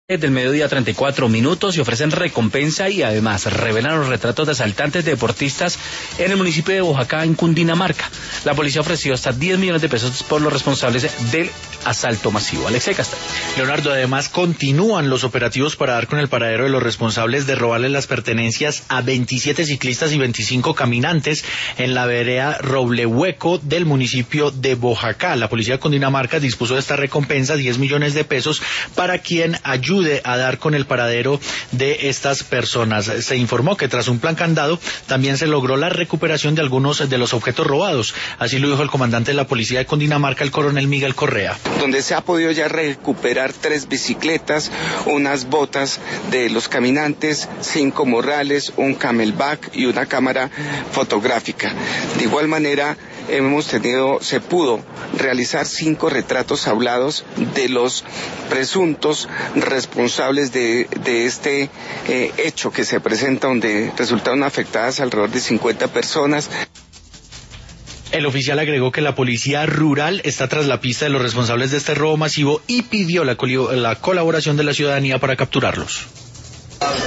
Del mediodía 34 minutos y ofrecen recompensa y además revelan los retratos de asaltantes de deportistas en el municipio de Boyacá, en Cundinamarca. La policía ofreció hasta 10 millones de pesos por los responsables del asalto masivo. Alexei Castaño. Leonardo, además continúan los operativos para dar con el paradero de los responsables de robarle las pertenencias a 27 ciclistas y 25 caminantes en la vereda Roblehueco del municipio de Boyacá. La policía de Cundinamarca dispuso de esta recompensa, 10 millones de pesos, para quien ayude a dar con el paradero de estas personas. Se informó que tras un plan candado también se logró la recuperación de algunos de los objetos robados. Así lo dijo el comandante de la policía de Cundinamarca, el coronel Miguel Correa. Donde se ha podido ya recuperar 3 bicicletas, unas botas de los caminantes, 5 morrales, un camelback y una cámara fotográfica. De igual manera, se pudo realizar 5 retratos hablados de los presuntos responsables de este hecho que se presenta, donde resultaron afectadas alrededor de 50 personas. El oficial agregó que la policía rural está tras la pista de los responsables de este robo masivo y pidió la colaboración de la ciudadanía para capturarlos.